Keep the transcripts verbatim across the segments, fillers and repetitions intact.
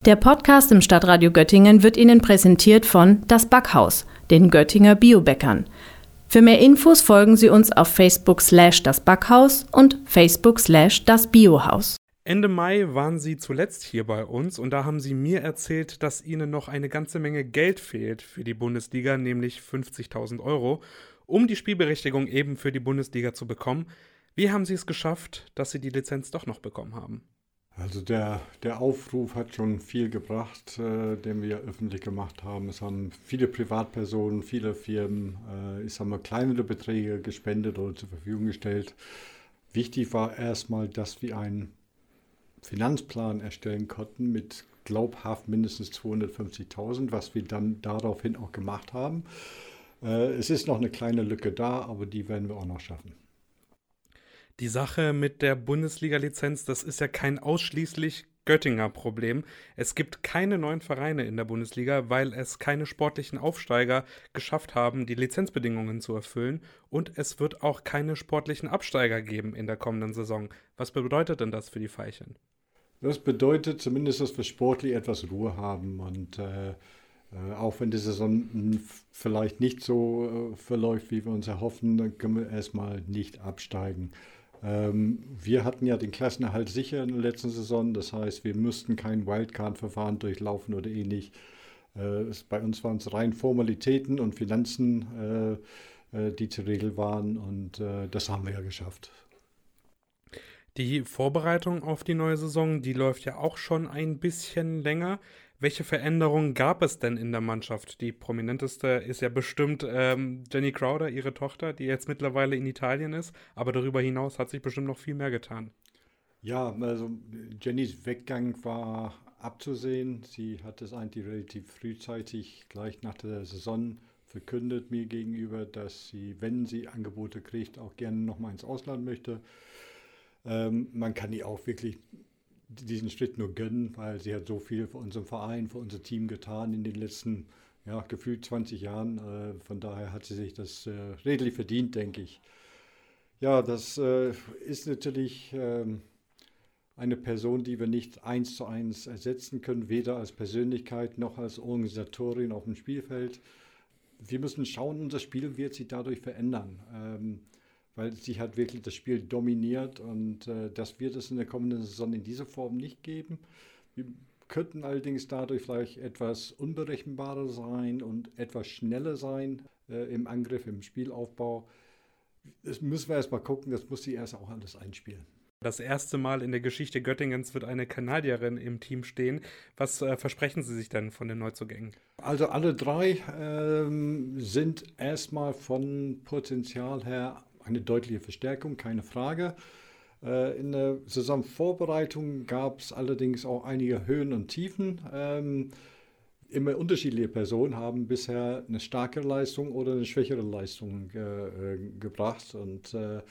Der Podcast im Stadtradio Göttingen wird Ihnen präsentiert von Das Backhaus, den Göttinger Biobäckern. Für mehr Infos folgen Sie uns auf Facebook slash das Backhaus und Facebook slash das Biohaus. Ende Mai waren Sie zuletzt hier bei uns und da haben Sie mir erzählt, dass Ihnen noch eine ganze Menge Geld fehlt für die Bundesliga, nämlich fünfzigtausend Euro, um die Spielberechtigung eben für die Bundesliga zu bekommen. Wie haben Sie es geschafft, dass Sie die Lizenz doch noch bekommen haben? Also der, der Aufruf hat schon viel gebracht, äh, den wir öffentlich gemacht haben. Es haben viele Privatpersonen, viele Firmen, äh, ich sag mal, kleinere Beträge gespendet oder zur Verfügung gestellt. Wichtig war erstmal, dass wir einen Finanzplan erstellen konnten mit glaubhaft mindestens zweihundertfünfzigtausend, was wir dann daraufhin auch gemacht haben. Äh, es ist noch eine kleine Lücke da, aber die werden wir auch noch schaffen. Die Sache mit der Bundesliga-Lizenz, das ist ja kein ausschließlich Göttinger Problem. Es gibt keine neuen Vereine in der Bundesliga, weil es keine sportlichen Aufsteiger geschafft haben, die Lizenzbedingungen zu erfüllen. Und es wird auch keine sportlichen Absteiger geben in der kommenden Saison. Was bedeutet denn das für die Veilchen? Das bedeutet zumindest, dass wir sportlich etwas Ruhe haben und äh, auch wenn die Saison vielleicht nicht so äh, verläuft, wie wir uns erhoffen, dann können wir erstmal nicht absteigen. Ähm, wir hatten ja den Klassenerhalt sicher in der letzten Saison, das heißt, wir müssten kein Wildcard-Verfahren durchlaufen oder ähnlich. Äh, es, bei uns waren es rein Formalitäten und Finanzen, äh, äh, die zur Regel waren und äh, das haben wir ja geschafft. Die Vorbereitung auf die neue Saison, die läuft ja auch schon ein bisschen länger. Welche Veränderungen gab es denn in der Mannschaft? Die prominenteste ist ja bestimmt ähm, Jenny Crowder, ihre Tochter, die jetzt mittlerweile in Italien ist. Aber darüber hinaus hat sich bestimmt noch viel mehr getan. Ja, also Jennys Weggang war abzusehen. Sie hat es eigentlich relativ frühzeitig, gleich nach der Saison, verkündet mir gegenüber, dass sie, wenn sie Angebote kriegt, auch gerne nochmal ins Ausland möchte. Ähm, man kann ihr auch wirklich diesen Schritt nur gönnen, weil sie hat so viel für unseren Verein, für unser Team getan in den letzten, ja, gefühlt zwanzig Jahren. Äh, von daher hat sie sich das äh, redlich verdient, denke ich. Ja, das äh, ist natürlich ähm, eine Person, die wir nicht eins zu eins ersetzen können, weder als Persönlichkeit noch als Organisatorin auf dem Spielfeld. Wir müssen schauen, unser Spiel wird sich dadurch verändern. Ähm, weil sie hat wirklich das Spiel dominiert und äh, das wird es in der kommenden Saison in dieser Form nicht geben. Wir könnten allerdings dadurch vielleicht etwas unberechenbarer sein und etwas schneller sein äh, im Angriff, im Spielaufbau. Das müssen wir erst mal gucken, das muss sie erst auch alles einspielen. Das erste Mal in der Geschichte Göttingens wird eine Kanadierin im Team stehen. Was äh, versprechen Sie sich denn von den Neuzugängen? Also alle drei ähm, sind erstmal von Potenzial her eine deutliche Verstärkung, keine Frage. Äh, in der Saisonvorbereitung gab es allerdings auch einige Höhen und Tiefen. Ähm, immer unterschiedliche Personen haben bisher eine starke Leistung oder eine schwächere Leistung ge äh, gebracht. Und äh,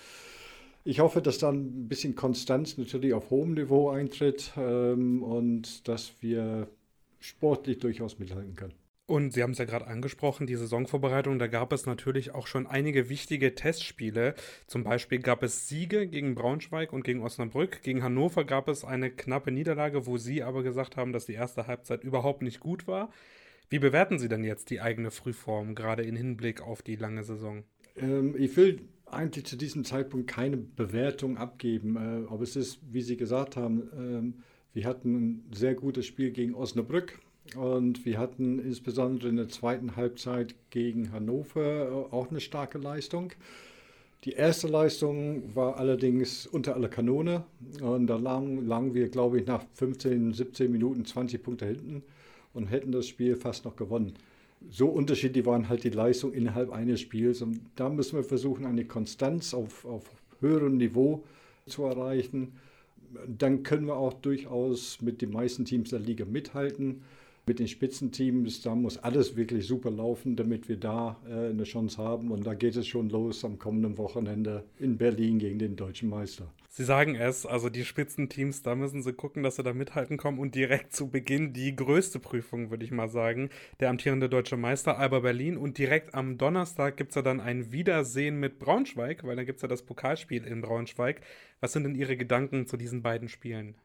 ich hoffe, dass dann ein bisschen Konstanz natürlich auf hohem Niveau eintritt ähm, und dass wir sportlich durchaus mithalten können. Und Sie haben es ja gerade angesprochen, die Saisonvorbereitung, da gab es natürlich auch schon einige wichtige Testspiele. Zum Beispiel gab es Siege gegen Braunschweig und gegen Osnabrück. Gegen Hannover gab es eine knappe Niederlage, wo Sie aber gesagt haben, dass die erste Halbzeit überhaupt nicht gut war. Wie bewerten Sie denn jetzt die eigene Frühform, gerade im Hinblick auf die lange Saison? Ähm, ich will eigentlich zu diesem Zeitpunkt keine Bewertung abgeben. Äh, aber es ist, wie Sie gesagt haben, ähm, wir hatten ein sehr gutes Spiel gegen Osnabrück. Und wir hatten insbesondere in der zweiten Halbzeit gegen Hannover auch eine starke Leistung. Die erste Leistung war allerdings unter aller Kanone. Und da lagen, lagen wir, glaube ich, nach fünfzehn, siebzehn Minuten zwanzig Punkte hinten und hätten das Spiel fast noch gewonnen. So unterschiedlich waren halt die Leistungen innerhalb eines Spiels. Und da müssen wir versuchen, eine Konstanz auf, auf höherem Niveau zu erreichen. Dann können wir auch durchaus mit den meisten Teams der Liga mithalten. Mit den Spitzenteams, da muss alles wirklich super laufen, damit wir da äh, eine Chance haben. Und da geht es schon los am kommenden Wochenende in Berlin gegen den deutschen Meister. Sie sagen es, also die Spitzenteams, da müssen sie gucken, dass sie da mithalten kommen. Und direkt zu Beginn die größte Prüfung, würde ich mal sagen, der amtierende deutsche Meister Alba Berlin. Und direkt am Donnerstag gibt es ja dann ein Wiedersehen mit Braunschweig, weil da gibt es ja das Pokalspiel in Braunschweig. Was sind denn Ihre Gedanken zu diesen beiden Spielen?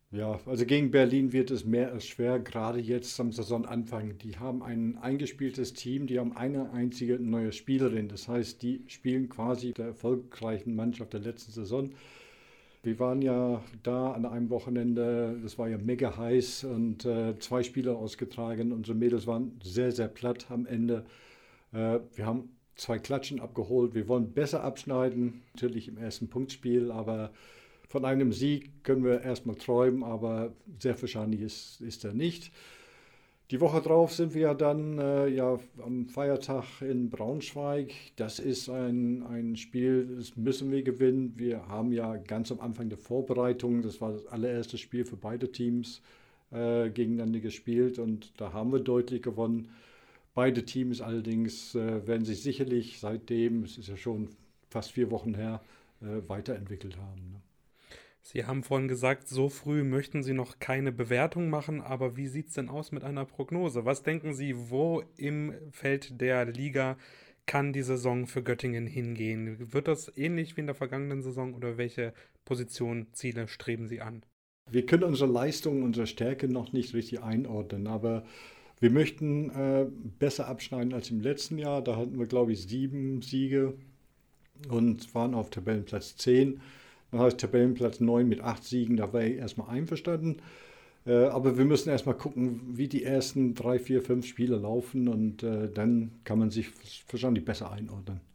Ja, also gegen Berlin wird es mehr als schwer, gerade jetzt am Saisonanfang. Die haben ein eingespieltes Team, die haben eine einzige neue Spielerin. Das heißt, die spielen quasi der erfolgreichen Mannschaft der letzten Saison. Wir waren ja da an einem Wochenende, das war ja mega heiß und äh, zwei Spieler ausgetragen. Unsere Mädels waren sehr, sehr platt am Ende. Äh, wir haben zwei Klatschen abgeholt. Wir wollen besser abschneiden, natürlich im ersten Punktspiel, aber von einem Sieg können wir erstmal träumen, aber sehr wahrscheinlich ist, ist er nicht. Die Woche drauf sind wir dann äh, ja, am Feiertag in Braunschweig. Das ist ein, ein Spiel, das müssen wir gewinnen. Wir haben ja ganz am Anfang der Vorbereitung, das war das allererste Spiel für beide Teams, äh, gegeneinander gespielt und da haben wir deutlich gewonnen. Beide Teams allerdings äh, werden sich sicherlich seitdem, es ist ja schon fast vier Wochen her, äh, weiterentwickelt haben. Ne? Sie haben vorhin gesagt, so früh möchten Sie noch keine Bewertung machen, aber wie sieht es denn aus mit einer Prognose? Was denken Sie, wo im Feld der Liga kann die Saison für Göttingen hingehen? Wird das ähnlich wie in der vergangenen Saison oder welche Position, Ziele streben Sie an? Wir können unsere Leistung, unsere Stärke noch nicht richtig einordnen, aber wir möchten äh, besser abschneiden als im letzten Jahr. Da hatten wir, glaube ich, sieben Siege und waren auf Tabellenplatz zehn. Das heißt, Tabellenplatz neun mit acht Siegen, da wäre ich erstmal einverstanden. Äh, aber wir müssen erstmal gucken, wie die ersten drei, vier, fünf Spiele laufen und äh, dann kann man sich wahrscheinlich besser einordnen.